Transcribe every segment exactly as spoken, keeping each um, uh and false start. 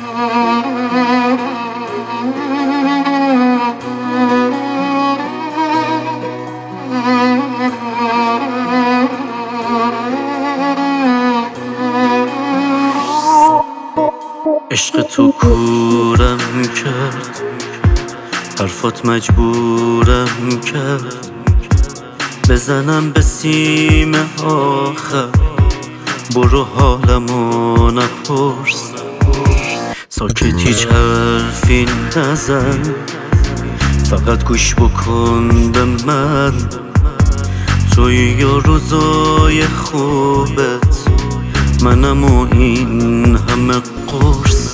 عشق تو کورم کرد، حرفات مجبورم کرد بزنم به سیم آخر. برو حالمو نپرس، ساکت هیچ حرفی نزن، فقط گوش بکن به من. توی یا روزای خوبت، منم و این همه قرص.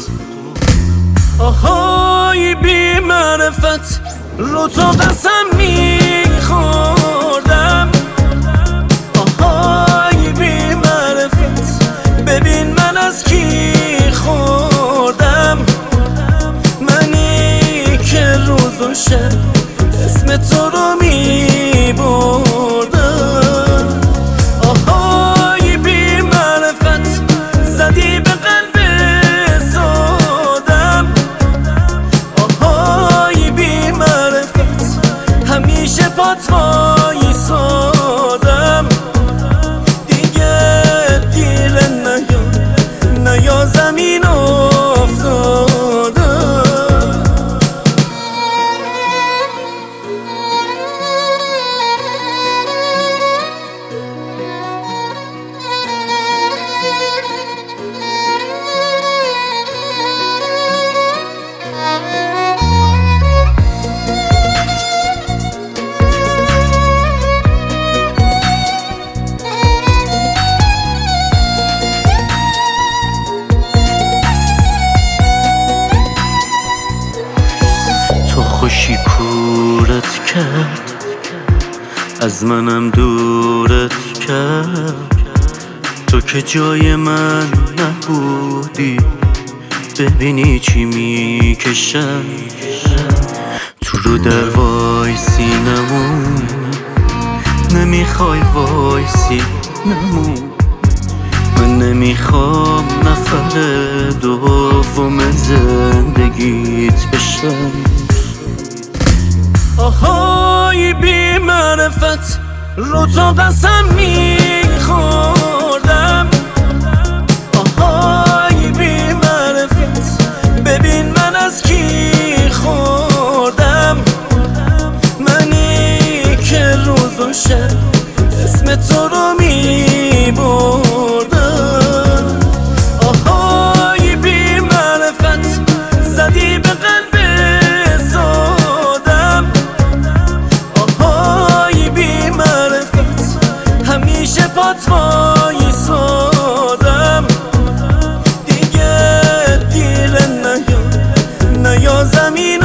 آهای بی معرفت، رو تو قسم میخوردم. آهای بی معرفت، ببین من از کی خوردم. منی که روز و شب اسم تو رو میبردم. آهای بی معرفت، زدی به قلب سادم. آهای بی معرفت، همیشه پات وایسادم. دیگه دیر نیا، نیا زمین افتادم. خوشی کورت کرد، از منم دورت کرد. تو که جای من نبودی، ببینی چی میکشم. تو رو در وایسی نمون، نمیخوای وایسی نمون. من نمیخوام نفر دوم زندگیت بشم. آهای بی معرفت، رو تو قسم میخوردم. آهای بی معرفت، ببین من از کی خوردم. منی که روز و شب اسم تو رو میبردم. آهای بی معرفت، زدی به قلب همیشه پات وایسادم. دیگه دیر نیا، نیا زمین